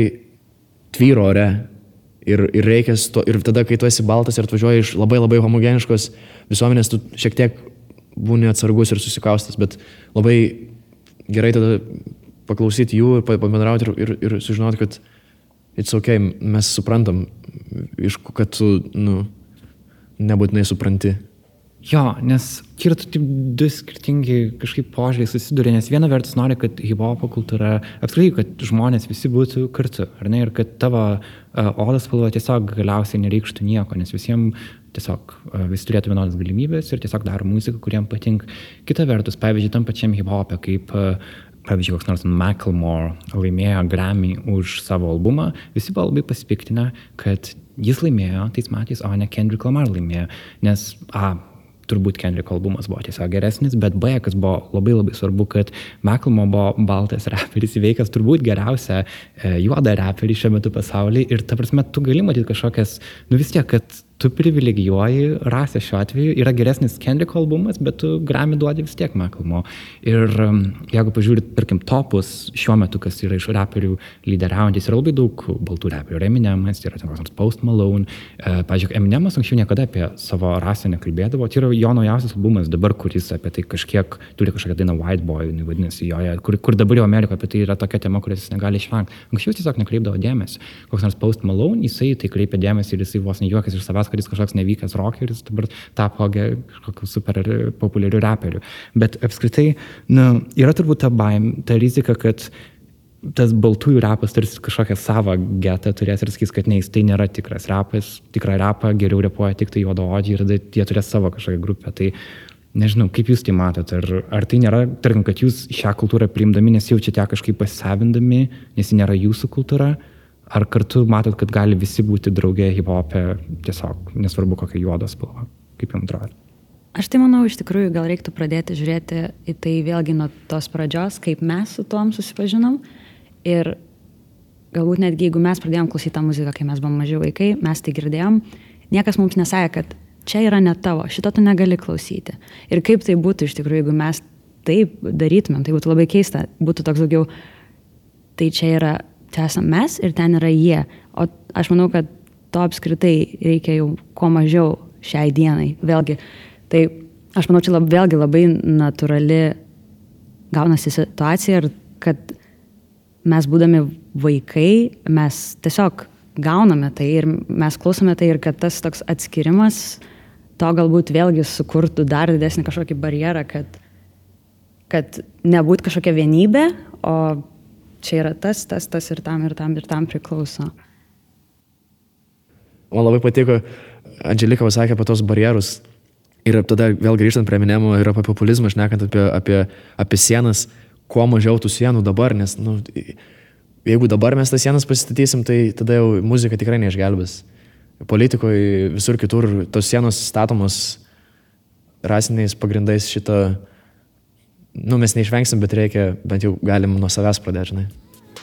tvyro ore. Ir, ir, reikia, ir tada, kai tu esi baltas ir atvažiuoji iš labai labai homogeniškos visuomenės, tu šiek tiek būni atsargus ir susikaustas, bet labai gerai tada paklausyti jų, pabendrauti ir, ir, ir sužinoti, kad it's okay, mes suprantam, iš kad tu, nu, nebūtinai supranti. Jo, nes čia yra taip du skirtingi kažkaip požiūriai susiduria, nes viena vertus nori, kad hip-hopo kultūra, apskritai, kad žmonės visi būtų kartu, ar ne, ir kad tavo uh, odos spalva tiesiog galiausiai nereikštų nieko, nes visiems tiesiog uh, visi turėtų vienodas galimybės ir tiesiog daro muziką, kuriem patink. Kita vertus, pavyzdžiui, tam pačiam hip-hopė, kaip uh, pavyzdžiui, koks nors Macklemore laimėjo Grammy už savo albumą, visi buvo labai pasipiktinę, kad jis laimėjo tais metais, o ne Kendrick Lamar laimėjo, nes a, turbūt Kendrick albumas buvo tiesiog geresnis, bet B, kas buvo labai labai svarbu, kad Macklemore buvo baltas raperis, įveikęs turbūt geriausią e, juodą raperį šiuo metu pasaulyje ir ta prasme, tu gali matyti kažkokias, nu vis tiek, kad tu privilegijuoji rasę šiuo atveju, yra geresnis Kendrick albumas, bet tu Grammy duodi vis tiek Macklemore. Ir um, jeigu pažiūrit, tarkim, topus šiuo metu, kas yra iš raperių lyderiaujantis, yra labai daug baltų raperių. Eminemas, yra ten koks nors Post Malone. E, pavyzdžiui, Eminemas anksčiau niekada apie savo rasę nekalbėdavo. Tai yra jo naujausias albumas dabar, kuris apie tai kažkiek turi kažkokią dainą White Boy, vadinasi, joje, kur, kur dabar jau Amerikoje apie tai yra tokia tema, kurias jis negali išvengti. Anksčiau tiesiog nekreipdavo dėmesį. Koks nors Post Malone, jisai tai kreipia dėmesį ir jisai vos nejuokas iš savęs, kad jis kažkoks nevykęs rockeris, dabar tapo kažkokiu super populiariu raperiu. Bet apskritai, nu, yra turbūt ta baim, ta rizika, kad tas baltųjų rapas tarsi kažkokią savo getą turės ir sakys, kad ne, jis tai nėra tikras rapas, tikrą rapą geriau repuoja tik tai juodaodžiai ir jie turės savo kažkokią grupę. Tai nežinau, kaip jūs tai matot, ar, ar tai nėra, tarkim, kad jūs šią kultūrą priimdami nesijaučiate kažkaip pasisavindami, nes ji nėra jūsų kultūra, ar kartu matot, kad gali visi būti drauge hip-hopė, tiesiog nesvarbu kokia juoda spalva, kaip jums atrodo? Aš tai manau, iš tikrųjų gal reiktų pradėti žiūrėti į tai vėlgi nuo tos pradžios, kaip mes su tom susipažinom. Ir galbūt netgi, jeigu mes pradėjom klausyti tą muziką, kai mes buvom maži vaikai, mes tai girdėjom, niekas mums nesakė, kad čia yra ne tavo, šito tu negali klausyti. Ir kaip tai būtų iš tikrųjų, jeigu mes taip darytumėm, tai būtų labai keista, būtų toks daugiau, tai čia yra, čia esam mes ir ten yra jie. O aš manau, kad to apskritai reikia jau kuo mažiau šiai dienai. Vėlgi, tai aš manau, čia lab, vėlgi labai natūrali gaunasi situacija ir kad mes būdami vaikai, mes tiesiog gauname tai ir mes klausome tai ir kad tas toks atskirimas to galbūt vėlgi sukurtų dar didesnį kažkokį barjerą, kad kad nebūt kažkokia vienybė, o čia yra tas, tas, tas ir tam, ir tam, ir tam priklauso. Man labai patiko, Andželika pasakė apie tos barjerus. Ir tada vėl grįžtant prie Eminemo ir apie populizmą, šnekant apie, apie, apie sienas, kuo mažiau tų sienų dabar, nes nu, jeigu dabar mes tas sienas pasistatysim, tai tada jau muzika tikrai neišgelbės. Politikoje visur kitur tos sienos statomos rasiniais pagrindais šitą, nu mes neišvengsim, bet reikia, bent jau galim nuo savęs pradėti, žinai.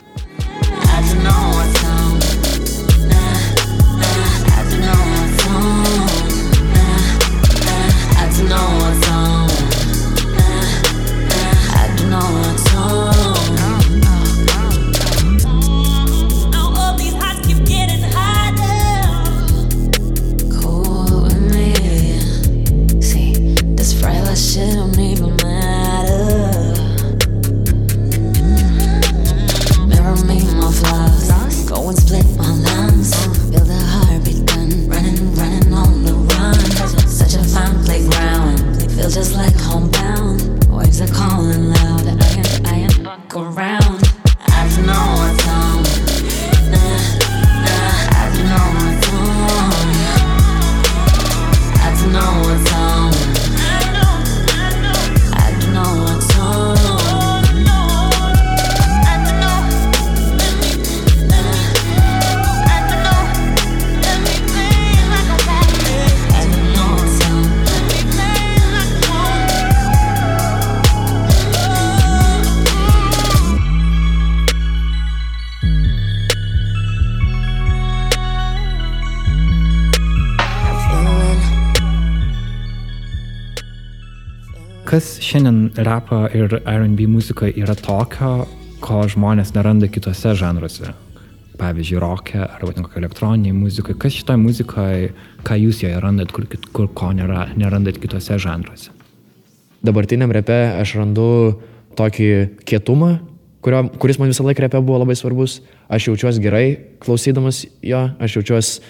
Kas šiandien rapo ir R and B muzikoje yra tokio, ko žmonės neranda kitose žanruose? Pavyzdžiui, roke arba kokio elektroniniai muzikoje. Kas šitoje muzikoje, ką jūs joje randat, kur, kur ko nėra, nerandat kitose žanruose? Dabartiniam repe aš randu tokį kietumą, kurio, kuris man visą laiką repe buvo labai svarbus. Aš jaučiuosi gerai klausydamas jo, aš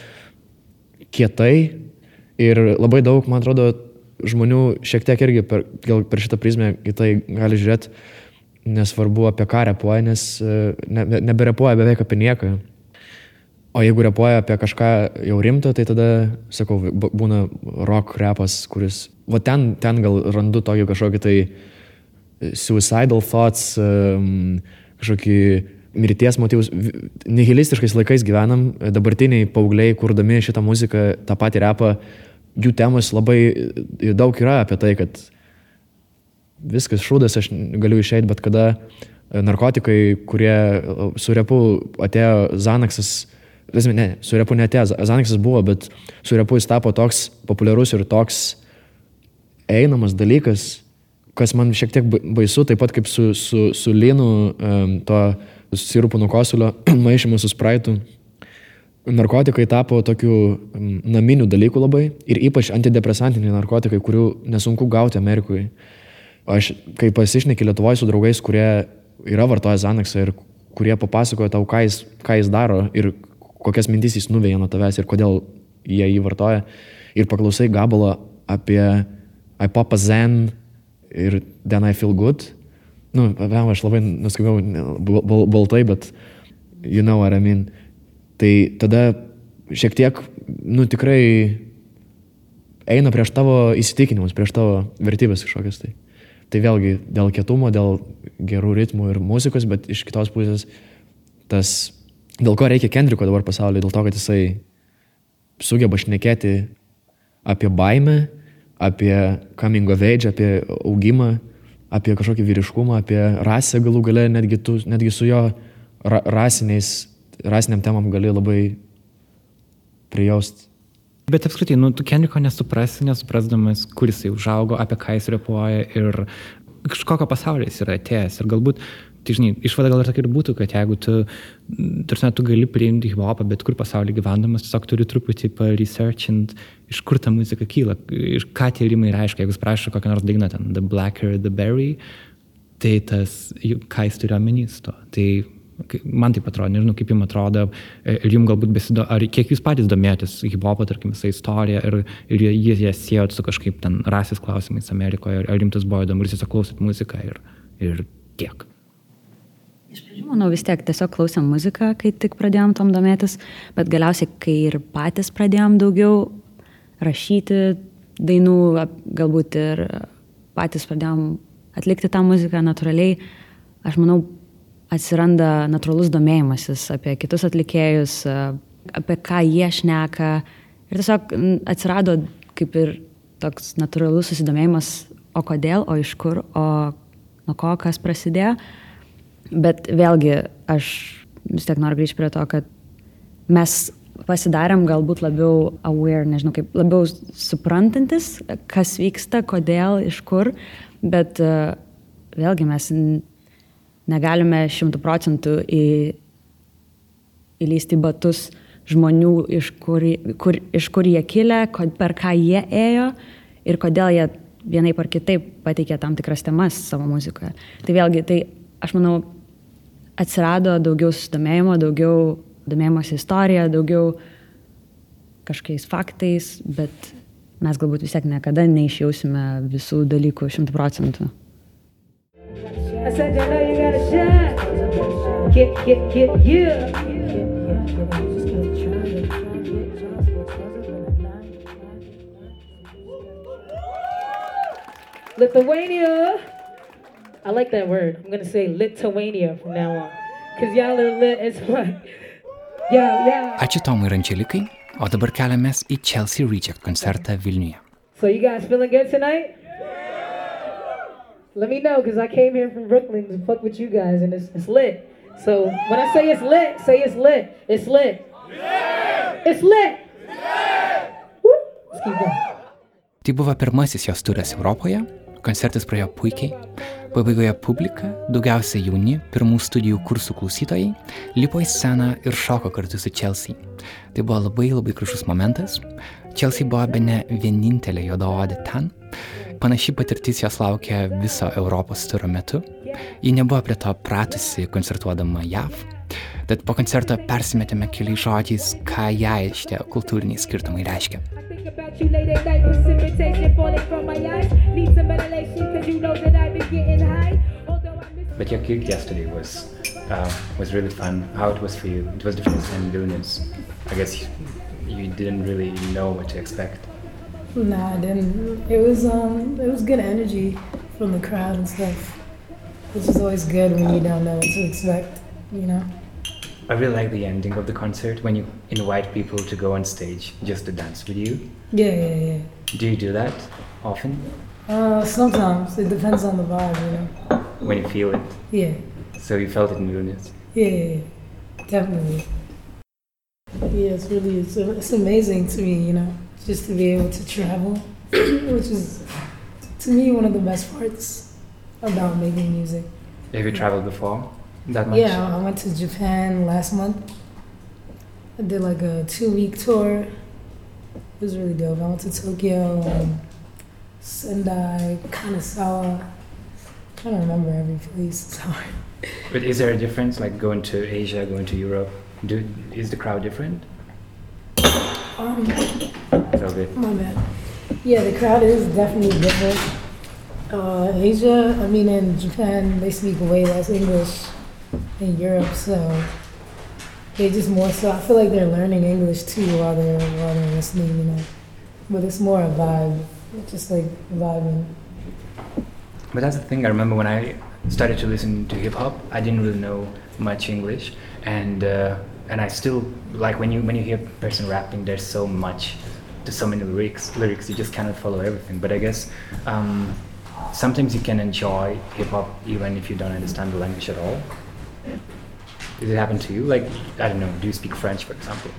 jaučiuosi kietai ir labai daug, man atrodo, žmonių šiek tiek irgi per, gal per šitą prizmę į tai gali žiūrėti, nesvarbu apie ką repuoja, nes ne, neberepuoja beveik apie nieką. O jeigu repuoja apie kažką jau rimto, tai tada, sakau, būna rock repas, kuris, va ten, ten gal randu tokį kažkokį tai suicidal thoughts, kažkokį mirties motyvus. Nihilistiškais laikais gyvenam, dabartiniai paaugliai, kurdami šitą muziką, tą patį repą, jų temos labai daug yra apie tai, kad viskas šūdas, aš galiu išeiti, bet kada narkotikai, kurie su repu atėjo Xanaxas, ne, su repu neatėjo, Xanaxas buvo, bet su repu jis tapo toks populiarus ir toks einamas dalykas, kas man šiek tiek baisu, taip pat kaip su, su, su lynu, to sirupų nuo kosulio maišymu su spraitu. Narkotikai tapo tokių naminių dalykų labai ir ypač antidepresantiniai narkotikai, kurių nesunku gauti Amerikoje. Aš, kai pasišneki Lietuvoje su draugais, kurie yra vartoję Xanaxą ir kurie papasakoja tau, ką jis, ką jis daro ir kokias mintis jis nuveja nuo tavęs ir kodėl jie jį vartoja, ir paklausai gabalą apie I pop a Zen ir then I feel good. Nu, aš labai nuskaičiau baltai, bet you know what I mean. Tai tada šiek tiek, nu tikrai eina prieš tavo įsitikinimus, prieš tavo vertybės kažkokias. Tai, tai vėlgi dėl kietumo, dėl gerų ritmų ir muzikos, bet iš kitos pusės tas, dėl ko reikia Kendriko dabar pasaulyje, dėl to, kad jisai sugeba šnekėti apie baimę, apie coming of age, apie augimą, apie kažkokį vyriškumą, apie rasę galų gale, netgi, tu, netgi su jo ra, rasiniais rasiniam temam gali labai prijaust. Bet apskritai, nu, tu Kendriko nesuprasi, nesuprasdamas, kur jisai užaugo, apie ką jis repuoja ir kažkokio pasaulio jis yra atėjęs. Ir galbūt, tai žinai, išvada gal ir tokia ir būtų, kad jeigu tu, tarsi, tu gali priimti hip-hopą, bet kur pasaulyje gyvendamas, tiesiog turi truputį pa-researchint, iš kur ta muzika kyla, iš ką tie rimai reiškia. Jeigu jis prašo kokią nors dainą ten, The Blacker, The Berry, tai tas, ką jis turi omenys to. Tai Kai- Man taip atrodo, nežinau, kaip jums atrodo, e, ir jums galbūt besido, ar kiek jūs patys domėjotės hip-hopo, tarkim, visą istoriją, ir, ir jie ją siejot su kažkaip ten rasės klausimais Amerikoje, ar, ar jums tas buvo įdomu, ir tiesiog klausėt muziką ir, ir tiek. Iš pradžių, manau, vis tiek tiesiog klausėm muziką, kai tik pradėjom tom domėtis, bet galiausiai, kai ir patys pradėjom daugiau rašyti dainų, ap- galbūt ir patys pradėjom atlikti tą muziką natūraliai, aš manau, atsiranda natūralus domėjimasis apie kitus atlikėjus, apie ką jie šneka. Ir tiesiog n, atsirado kaip ir toks natūralus susidomėjimas, o kodėl, o iš kur, o nuo ko, kas prasidėjo. Bet vėlgi, aš vis tiek noriu grįžti prie to, kad mes pasidarėm galbūt labiau aware, nežinau kaip, labiau suprantantis, kas vyksta, kodėl, iš kur, bet uh, vėlgi mes n- negalime šimtų procentų į, įlysti į batus žmonių, iš kur, kur, iš kur jie kilę, kod, per ką jie ėjo ir kodėl jie vienaip ar kitaip pateikė tam tikras temas savo muzikoje. Tai vėlgi, tai aš manau, atsirado daugiau susidomėjimo, daugiau domėjimosi istorija, daugiau kažkokiais faktais, bet mes galbūt vis tiek niekada neišjausime visų dalykų šimtų procentų. I said, you know you gotta shine. Get, get, get, yeah. Lithuania. I like that word. I'm gonna say Lithuania from now on. Cause y'all are lit as fuck. Yeah, yeah. Ačiū Tomui Rančelikai, o dabar keliamės į Chelsea Reject koncertą Vilniuje. So you guys feeling good tonight? Let me know, because I came here from Brooklyn to fuck with you guys, and it's, it's lit. So when I say it's lit, say it's lit. It's lit. It's lit. Woo. Let's keep going. Tai buvo pirmasis jos turas Europoje, koncertas praėjo puikiai, pabaigoje publika, daugiausia jauni, pirmų studijų kursų klausytojai, lipo į sceną ir šoko kartu su Chelsea. Tai buvo labai labai gražus momentas. Chelsea buvo bene vienintelė juodaodė ten. Panaši patirtis jos laukia viso Europos turo metu. Ji nebuvo prie to pratusi koncertuodama J A V. Tad po koncerto persimetėme keliais žodžiais, ką jai šitie kultūriniai skirtumai reiškia. About you late at night, precipitation falling from my eyes. Need some ventilation, cause you know that I've been getting high. Although I miss. But your gig yesterday was uh, was really fun. How it was for you? It was different than Vilnius. I guess you, you didn't really know what to expect. No, I didn't. It was um, it was good energy from the crowd and stuff. Which is always good when you don't know what to expect, you know. I really like the ending of the concert when you invite people to go on stage just to dance with you. Yeah, yeah, yeah. Do you do that often? Uh, sometimes it depends on the vibe, you know. When you feel it? Yeah, So you felt it in Vilnius? yeah, yeah, yeah. Definitely. Yeah, it's really it's, it's amazing to me, you know, just to be able to travel, which is to me one of the best parts about making music. Have you traveled before? That much? Yeah, I went to Japan last month. I did like a two-week tour. It was really dope. I went to Tokyo, um, Sendai, Kanazawa. I don't remember every place. It's hard. But is there a difference, like going to Asia, going to Europe? Do, is the crowd different? Um, So good. my bad. Yeah, the crowd is definitely different. Uh, Asia, I mean, in Japan, they speak way less English than Europe, so they just more so. I feel like they're learning English too while they're while they're listening, you know. But it's more a vibe, just like vibing. But that's the thing, I remember when I started to listen to hip hop, I didn't really know much English, and uh, and I still like when you when you hear a person rapping, there's so much, there's so many lyrics, lyrics you just cannot follow everything. But I guess um, sometimes you can enjoy hip hop even if you don't understand the language at all. Did it happen to you? Like, I don't know, do you speak French, for example?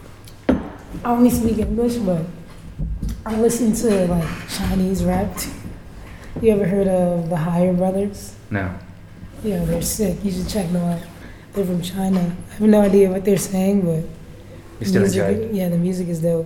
I only speak English, but I listen to like Chinese rap too. You ever heard of the Higher Brothers? No. Yeah, they're sick. You should check them out. They're from China. I have no idea what they're saying, but You still music, enjoy it? yeah, the music is dope.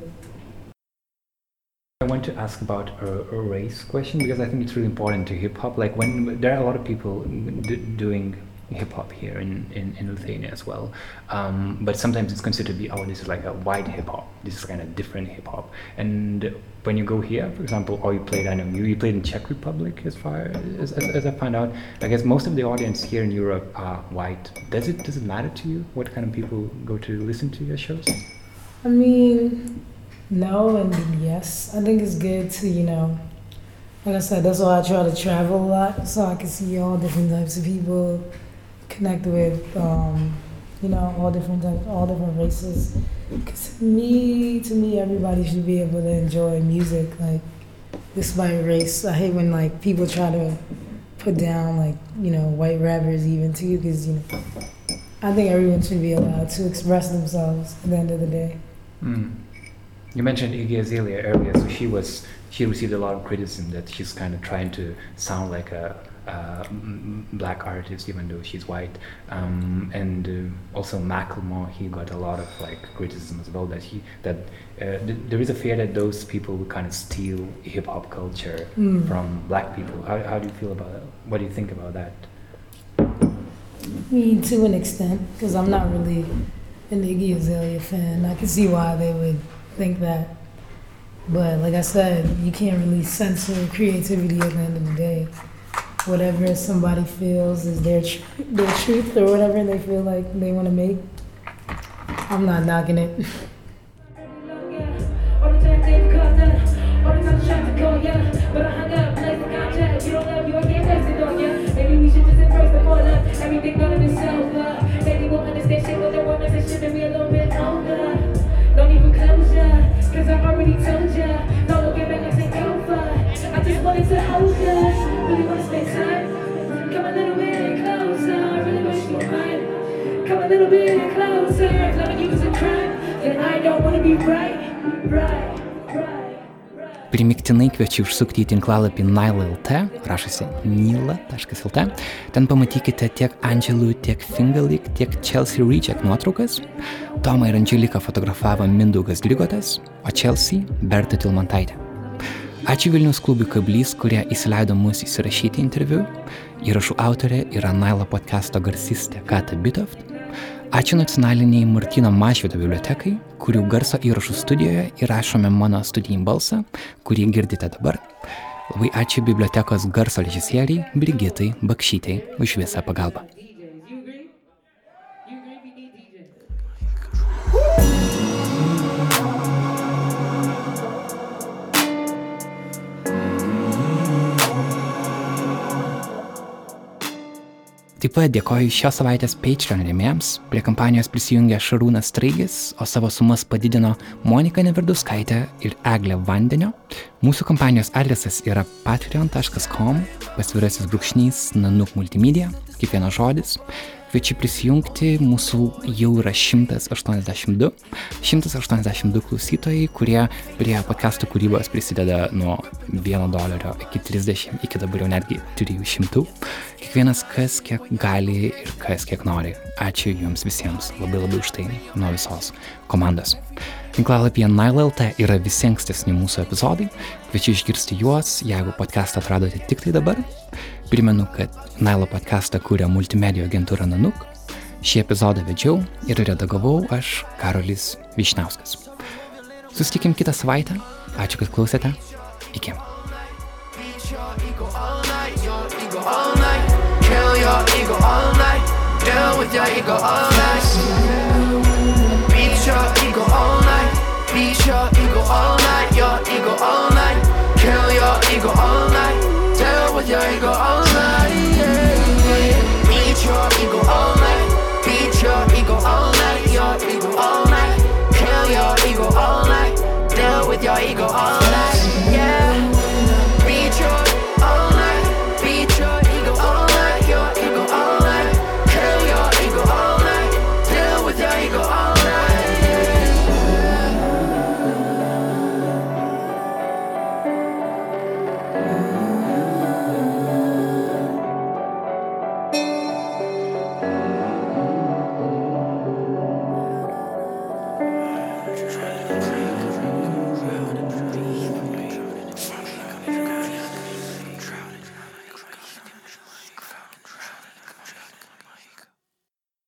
I want to ask about a, a race question because I think it's really important to hip hop. Like when there are a lot of people d- doing hip hop here in, in, in Lithuania as well. Um, but sometimes it's considered to be, oh, this is like a white hip hop. This is kind of different hip hop. And when you go here, for example, or you played, I know you, you played in Czech Republic as far as, as, as I found out. I guess most of the audience here in Europe are white. Does it, does it matter to you what kind of people go to listen to your shows? I mean, no and yes. I think it's good to, you know, like I said, that's why I try to travel a lot, so I can see all different types of people, connect with, um, you know, all different types, all different races. Because to me, to me, everybody should be able to enjoy music, like, despite race. I hate when, like, people try to put down, like, you know, white rappers even too, because, you know, I think everyone should be allowed to express themselves at the end of the day. Mm. You mentioned Iggy Azalea earlier, so she was she received a lot of criticism that she's kind of trying to sound like a, a black artist, even though she's white. Um, and uh, also Macklemore, he got a lot of like criticism as well that he that uh, th- there is a fear that those people will kind of steal hip hop culture Mm. from black people. How how do you feel about that? What do you think about that? I mean, to an extent, because I'm not really an Iggy Azalea fan. I can see why they would think that. But like I said, you can't really censor creativity at the end of the day. Whatever somebody feels is their tr- their truth or whatever they feel like they want to make. I'm not knocking it. Everything gonna be sober. Maybe we'll understand shit with the woman that should be a little bit older. Don't even closure, cause I already told ya. Don't look at back like say over. I just wanted to hold ya. Really wanna spend time. Come a little bit closer. I really wish you were mine. Come a little bit closer. If loving you is a crime, then I don't wanna be right, right, right. Primiktinai kviečiu užsukti į tinklalapį Nile dot L T, rašosi nila taškas L T. Ten pamatykite tiek Angelų, tiek Fingerlick, tiek Chelsea Reject nuotraukas. Tomą ir Angeliką fotografavo Mindaugas Grigotas, o Chelsea Berta Tilmantaitė. Ačiū Vilniaus klubui Kablys, kurie įsileido mus įsirašyti interviu. Įrašų autorė yra Nailo podcasto garsistė Kata Bitoft. Ačiū nacionaliniai Martyno Mažvydo bibliotekai, kurių garso įrašų studijoje įrašome mano studijinį balsą, kurį girdite dabar. Labai ačiū bibliotekos garso režisieriai Brigitai Bakšytei už visą pagalbą. Taip pat dėkoju šios savaitės Patreon rėmėjams. Prie kampanijos prisijungė Šarūnas Straigis, o savo sumas padidino Monika Neverduskaitė ir Eglė Vandenio. Mūsų kampanijos adresas yra patreon taškas com, pasvirasis brūkšnys Nanuk Multimedia, kiekvienas žodis. Kviečiu prisijungti, mūsų jau yra šimtas aštuoniasdešimt du. šimtas aštuoniasdešimt du klausytojai, kurie prie podcastų kūrybos prisideda nuo vieno dolerio iki trisdešimt, iki dabar jau netgi trijų šimtų. Kiekvienas kas kiek gali ir kas kiek nori. Ačiū jums visiems labai labai už tai nuo visos komandos. Tinklalapyje Nile dot L T yra visi ankstesni mūsų epizodai. Kviečiu išgirsti juos, jeigu podcastą atradote tik tai dabar. Primenu, kad Nailo podcastą kūrė multimedijų agentūra Nanuk. Šį epizodą vedžiau ir redagavau aš, Karolis Vyšniauskas. Susitikim kitą savaitę. Ačiū, kad klausėte. Iki. Beat your ego all night, your ego all night, kill your ego all night.